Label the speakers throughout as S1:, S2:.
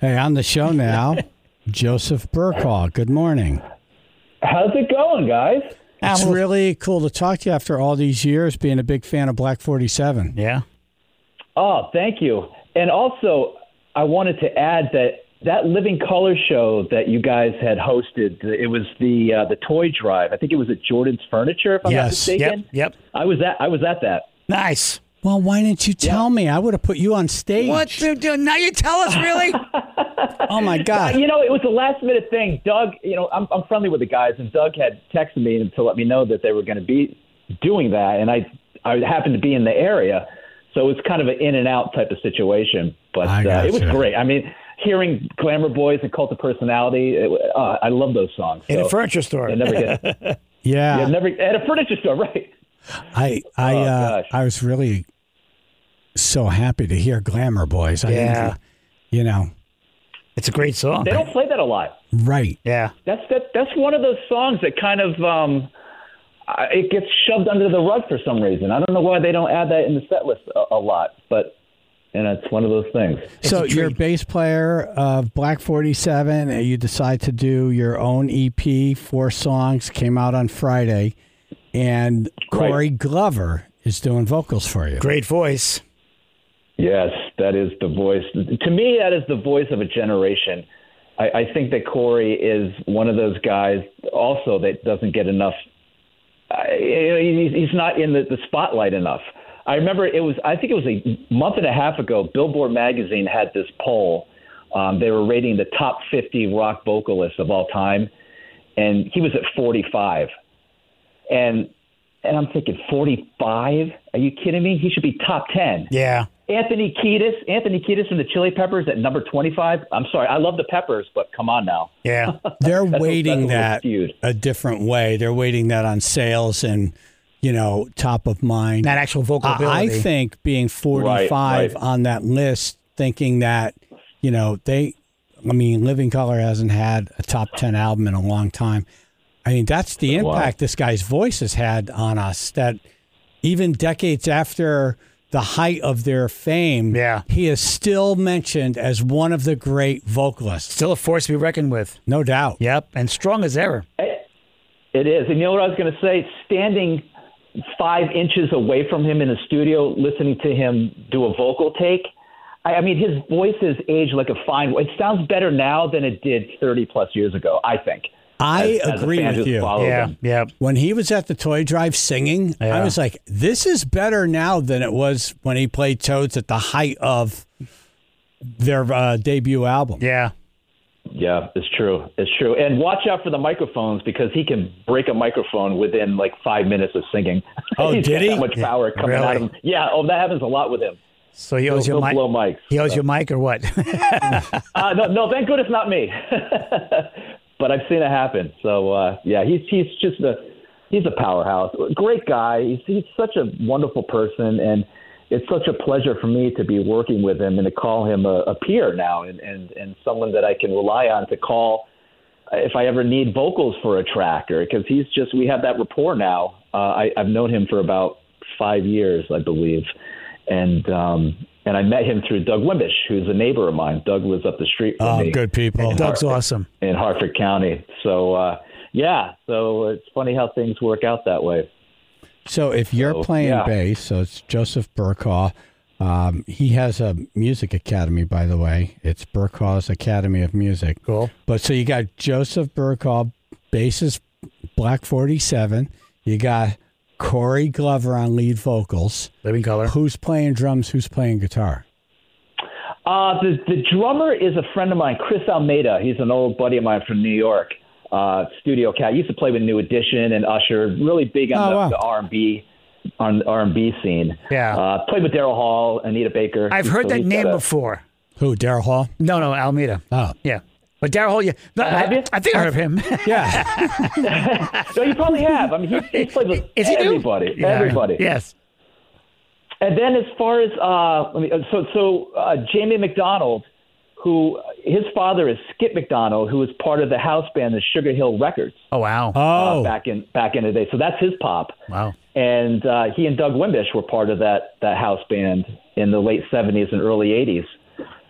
S1: Hey, on the show now, Joseph Burkall. Good morning.
S2: How's it going, guys?
S1: It's really cool to talk to you after all these years, being a big fan of Black 47.
S3: Yeah.
S2: Oh, thank you. And also, I wanted to add that Living Color show that you guys had hosted, it was the toy drive. I think it was at Jordan's Furniture, if I'm not mistaken.
S3: Yep.
S2: I was at that.
S3: Nice.
S1: Well, why didn't you tell me? I would have put you on stage.
S3: What? Now you tell us, really?
S1: Oh, my God.
S2: It was a last-minute thing. Doug, I'm friendly with the guys, and Doug had texted me to let me know that they were going to be doing that, and I happened to be in the area, so it was kind of an in-and-out type of situation. But it was great. I mean, hearing Glamour Boys and Cult of Personality, I love those songs.
S3: In a furniture store.
S1: Yeah.
S2: At a furniture store, right.
S1: I was really so happy to hear Glamour Boys.
S3: Yeah.
S1: It's
S3: a great song.
S2: They don't play that a lot.
S1: Right.
S3: Yeah.
S2: That's one of those songs that kind of it gets shoved under the rug for some reason. I don't know why they don't add that in the set list a lot, but it's one of those things.
S1: So you're a bass player of Black 47, and you decide to do your own EP, 4 songs, came out on Friday, and Corey Glover is doing vocals for you.
S3: Great voice.
S2: Yes, that is the voice. To me, that is the voice of a generation. I think that Corey is one of those guys also that doesn't get enough. He's not in the spotlight enough. I remember I think it was a month and a half ago, Billboard magazine had this poll. They were rating the top 50 rock vocalists of all time, and he was at 45. And I'm thinking, 45? Are you kidding me? He should be top 10.
S3: Yeah.
S2: Anthony Kiedis from the Chili Peppers at number 25. I'm sorry, I love the Peppers, but come on now.
S3: Yeah.
S1: They're weighting that a different way. They're weighting that on sales and, top of mind.
S3: Not actual vocal ability.
S1: I think being 45 on that list, thinking that, Living Color hasn't had a top 10 album in a long time. I mean, that's the impact this guy's voice has had on us, that even decades after the height of their fame, he is still mentioned as one of the great vocalists.
S3: Still a force to be reckoned with.
S1: No doubt.
S3: Yep, and strong as ever.
S2: It is. And you know what I was going to say? Standing 5 inches away from him in the studio, listening to him do a vocal take, I mean, his voice has aged like a fine. It sounds better now than it did 30-plus years ago, I think.
S1: I agree with you.
S3: Yeah.
S1: When he was at the toy drive singing, I was like, this is better now than it was when he played Toads at the height of their debut album.
S3: Yeah.
S2: Yeah, it's true. It's true. And watch out for the microphones, because he can break a microphone within like 5 minutes of singing.
S1: Oh,
S2: He's
S1: did he?
S2: got that much power coming out of him. Yeah, that happens a lot with him.
S3: So he owes you mic.
S2: Blow mics.
S3: He owes you mic or what?
S2: No, thank goodness not me. But I've seen it happen. So he's a powerhouse. Great guy. He's such a wonderful person, and it's such a pleasure for me to be working with him and to call him a peer now, and someone that I can rely on to call if I ever need vocals for a track, or because we have that rapport now. I've known him for about 5 years, I believe, and I met him through Doug Wimbish, who's a neighbor of mine. Doug lives up the street from me.
S1: Oh, good people.
S3: Doug's awesome.
S2: In Hartford County. So, so it's funny how things work out that way.
S1: So if you're playing bass, so it's Joseph Burkall. He has a music academy, by the way. It's Burkall's Academy of Music.
S3: Cool.
S1: But so you got Joseph Burkall, bassist, Black 47. You got Corey Glover on lead vocals.
S3: Living Color.
S1: Who's playing drums? Who's playing guitar?
S2: The drummer is a friend of mine, Chris Almeida. He's an old buddy of mine from New York. Studio cat. Used to play with New Edition and Usher. Really big on the R&B scene.
S3: Yeah.
S2: Played with Daryl Hall, Anita Baker.
S3: I've heard that name before.
S1: Who? Daryl Hall?
S3: No, Almeida.
S1: Oh,
S3: yeah. But Daryl Hall, yeah.
S2: Have you?
S3: I think I heard of him.
S1: Yeah.
S2: No, you probably have. I mean, he's played with everybody.
S3: Yeah.
S2: Everybody.
S3: Yes.
S2: And then as far as Jamie McDonald, who his father is Skip McDonald, who was part of the house band, the Sugar Hill Records.
S3: Oh wow!
S2: Back in the day. So that's his pop.
S3: Wow.
S2: And he and Doug Wimbish were part of that house band in the late 70s and early 80s.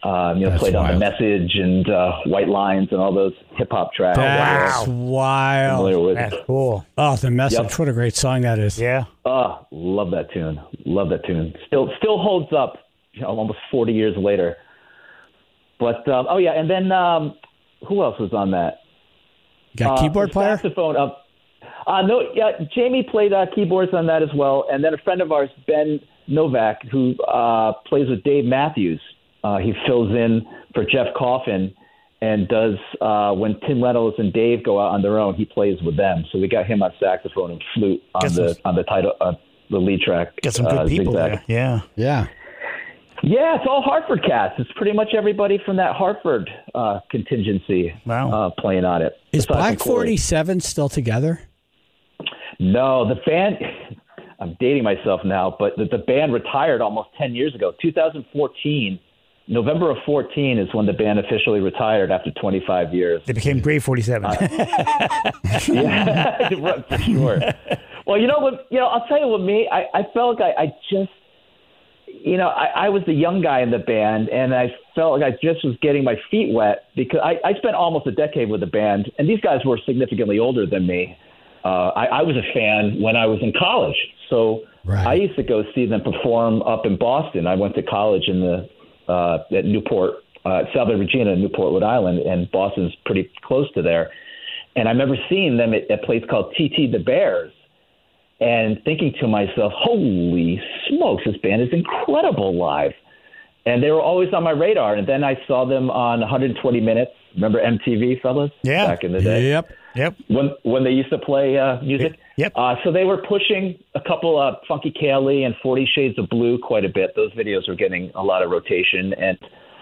S2: Played on
S1: wild.
S2: The Message and White Lines and all those hip hop tracks.
S1: That's wild.
S2: Familiar with.
S3: That's cool.
S1: Oh, The Message.
S2: Yep.
S1: What a great song that is.
S3: Yeah.
S2: Oh, love that tune. Love that tune. Still holds up, almost 40 years later. But and then who else was on that?
S1: You got keyboard player?
S2: Saxophone. No, yeah, Jamie played keyboards on that as well. And then a friend of ours, Ben Novak, who plays with Dave Matthews. He fills in for Jeff Coffin and does when Tim Reynolds and Dave go out on their own, he plays with them. So we got him on saxophone and flute on the title, the lead track.
S3: Got some good people
S2: Zigzag.
S3: there. Yeah.
S1: Yeah.
S2: Yeah, it's all Hartford cast. It's pretty much everybody from that Hartford contingency playing on it.
S1: Is
S2: Besides
S1: Black
S2: Corey.
S1: 47 still together?
S2: No, the band, I'm dating myself now, but the band retired almost 10 years ago. 2014, November of 14 is when the band officially retired after 25 years.
S3: They became Brave 47.
S2: Yeah, right, for sure. Well, I'll tell you what, I felt like I just, I was the young guy in the band, and I felt like I just was getting my feet wet because I spent almost a decade with the band, and these guys were significantly older than me. I was a fan when I was in college, so
S1: Right.
S2: I used to go see them perform up in Boston. I went to college at Newport, Salve Regina, Newport, Rhode Island, and Boston's pretty close to there. And I remember seeing them at a place called TT the Bears, and thinking to myself, holy smokes, this band is incredible live. And they were always on my radar. And then I saw them on 120 Minutes. Remember MTV, fellas?
S3: Yeah.
S2: Back in the day.
S3: Yep.
S2: When they used to play music.
S3: Yep.
S2: So they were pushing a couple of Funky Kaylee and 40 Shades of Blue quite a bit. Those videos were getting a lot of rotation. And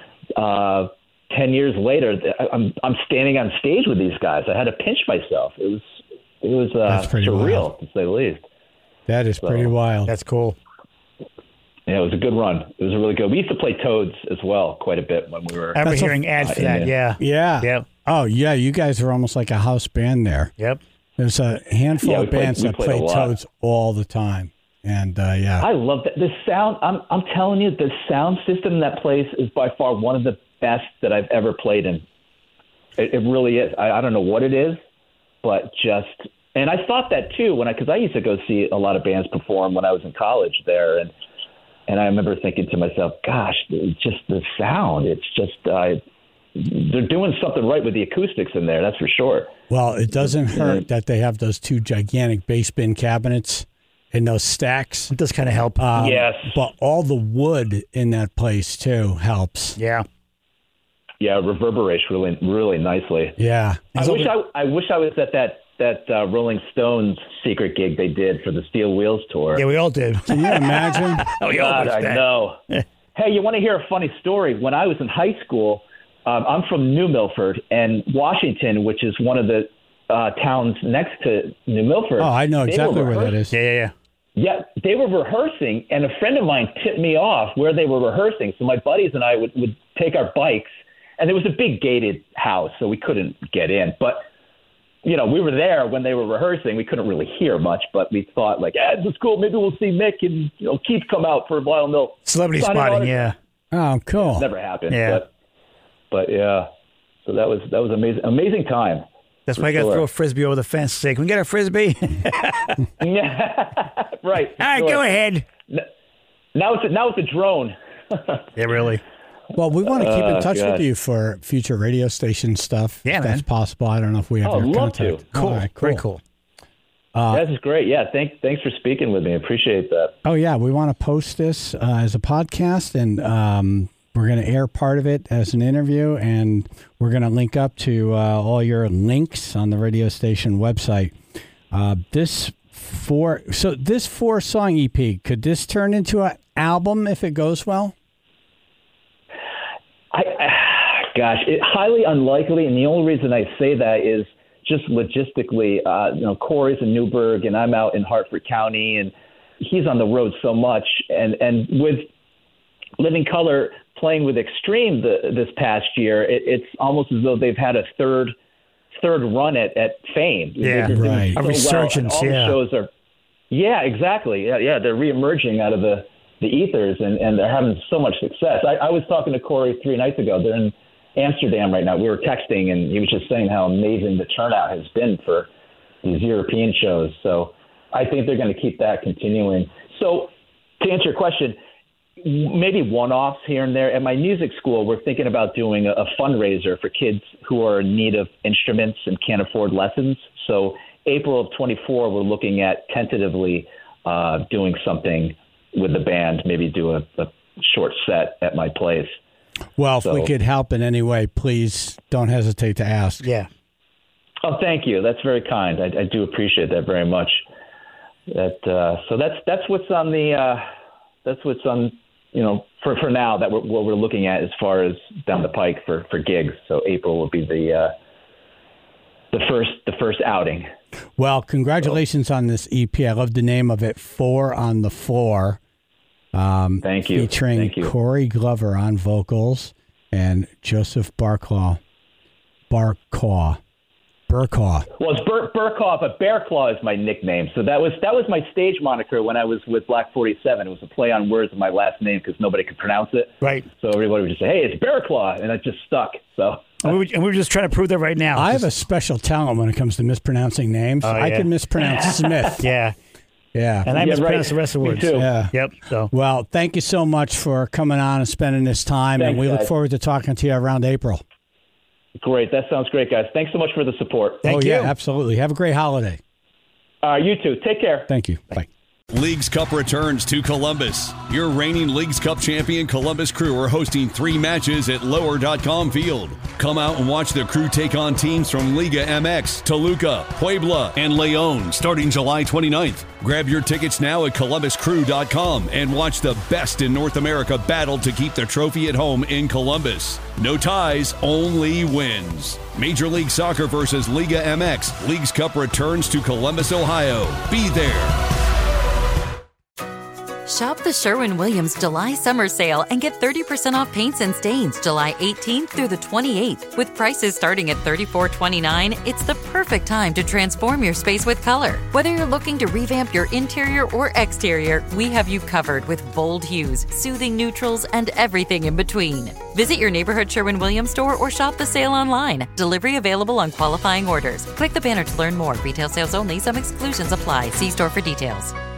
S2: 10 years later, I'm standing on stage with these guys. I had to pinch myself. It was surreal,
S1: wild.
S2: to say the least.
S1: That is pretty wild.
S3: That's cool.
S2: Yeah, it was a good run. It was a really good. We used to play Toads as well quite a bit when we were.
S3: I remember hearing ads for that. Yeah.
S1: Yeah.
S3: Yep.
S1: Oh, yeah. You guys are almost like a house band there.
S3: Yep.
S1: There's a handful
S2: Yeah,
S1: of bands that
S2: we
S1: play
S2: played a lot.
S1: Toads all the time. And, yeah.
S2: I love that. The sound, I'm telling you, the sound system in that place is by far one of the best that I've ever played in. It really is. I don't know what it is, but just, and I thought that too because I used to go see a lot of bands perform when I was in college there. And I remember thinking to myself, gosh, it's just the sound. It's just, they're doing something right with the acoustics in there. That's for sure.
S1: Well, it doesn't hurt that they have those two gigantic bass bin cabinets and those stacks.
S3: It does kind of help.
S2: Yes.
S1: But all the wood in that place, too, helps.
S3: Yeah.
S2: Yeah, it reverberates really, really nicely.
S1: Yeah.
S2: I wish I was at that Rolling Stones secret gig they did for the Steel Wheels tour.
S3: Yeah, we all did.
S1: Can you imagine?
S2: God, I know. Hey, you want to hear a funny story? When I was in high school, I'm from New Milford, and Washington, which is one of the towns next to New Milford.
S1: Oh, I know exactly where that is.
S3: Yeah.
S2: Yeah, they were rehearsing, and a friend of mine tipped me off where they were rehearsing. So my buddies and I would take our bikes, and there was a big gated house, so we couldn't get in. But, we were there when they were rehearsing. We couldn't really hear much, but we thought, this is cool. Maybe we'll see Mick and Keith come out for a while. And they'll
S3: Celebrity
S2: sign
S3: spotting,
S2: autographs.
S3: yeah.
S1: Oh, cool.
S2: Never happened.
S3: Yeah.
S2: But yeah, so that was amazing time.
S3: That's why I got to throw a Frisbee over the fence and say, can we get a Frisbee?
S2: Yeah, right.
S3: All right, go ahead.
S2: Now it's a drone.
S3: Yeah, really.
S1: Well, we want to keep in touch
S2: God.
S1: with you for future radio station stuff.
S3: Yeah,
S1: if that's
S3: man.
S1: possible. I don't know if we have
S2: Oh,
S1: your
S2: I'd love
S1: contact.
S2: to.
S3: Cool.
S1: All right,
S3: Very cool.
S2: This is great. Yeah, thanks for speaking with me. I appreciate that.
S1: Oh, yeah. We want to post this as a podcast, and we're going to air part of it as an interview, and we're going to link up to all your links on the radio station website. This 4-song EP, could this turn into an album if it goes well?
S2: It's highly unlikely, and the only reason I say that is just logistically. Corey's in Newburgh, and I'm out in Hartford County, and he's on the road so much, and with Living Color playing with Extreme this past year, it's almost as though they've had a third run at fame.
S3: Yeah,
S2: They're doing
S1: right.
S3: A resurgence,
S2: all
S3: yeah.
S2: the shows are. Yeah, exactly. Yeah, they're reemerging out of the the ethers, and they're having so much success. I was talking to Corey 3 nights ago. They're in Amsterdam right now. We were texting, and he was just saying how amazing the turnout has been for these European shows. So I think they're going to keep that continuing. So to answer your question, maybe one-offs here and there. At my music school, we're thinking about doing a fundraiser for kids who are in need of instruments and can't afford lessons. So April of 24, we're looking at tentatively doing something with the band, maybe do a short set at my place.
S1: Well, if we could help in any way, please don't hesitate to ask.
S3: Yeah.
S2: Oh, thank you. That's very kind. I do appreciate that very much. So that's what's on for now that what we're looking at as far as down the pike for gigs. So April will be the first outing.
S1: Well, congratulations on this EP. I love the name of it, 4 on the Floor.
S2: Thank you.
S1: Featuring Corey Glover on vocals and Joseph Burkaw. Well,
S2: it's Burkaw, but Bear Claw is my nickname. So that was my stage moniker when I was with Black 47. It was a play on words of my last name because nobody could pronounce it.
S3: Right.
S2: So everybody would just say, "Hey, it's Bear Claw," and it just stuck. So.
S3: And we were just trying to prove that right now.
S1: I have a special talent when it comes to mispronouncing names.
S3: Oh, yeah.
S1: I can mispronounce Smith.
S3: Yeah.
S1: Yeah.
S3: And I mispronounce the rest of the words.
S2: Me too.
S1: Yeah.
S3: Yep. So.
S1: Well, thank you so much for coming on and spending this time.
S2: Thanks,
S1: and we look
S2: guys.
S1: forward to talking to you around April.
S2: Great. That sounds great, guys. Thanks so much for the support.
S3: Thank you.
S1: Yeah, absolutely. Have a great holiday.
S2: You too. Take care.
S1: Thank you. Bye.
S4: Leagues Cup returns to Columbus. Your reigning Leagues Cup champion Columbus Crew are hosting 3 matches at Lower.com Field. Come out and watch the Crew take on teams from Liga MX, Toluca, Puebla, and León starting July 29th. Grab your tickets now at ColumbusCrew.com and watch the best in North America battle to keep the trophy at home in Columbus. No ties, only wins. Major League Soccer versus Liga MX. Leagues Cup returns to Columbus, Ohio. Be there.
S5: Shop the Sherwin-Williams July Summer Sale and get 30% off paints and stains July 18th through the 28th. With prices starting at $34.29, it's the perfect time to transform your space with color. Whether you're looking to revamp your interior or exterior, we have you covered with bold hues, soothing neutrals, and everything in between. Visit your neighborhood Sherwin-Williams store or shop the sale online. Delivery available on qualifying orders. Click the banner to learn more. Retail sales only. Some exclusions apply. See store for details.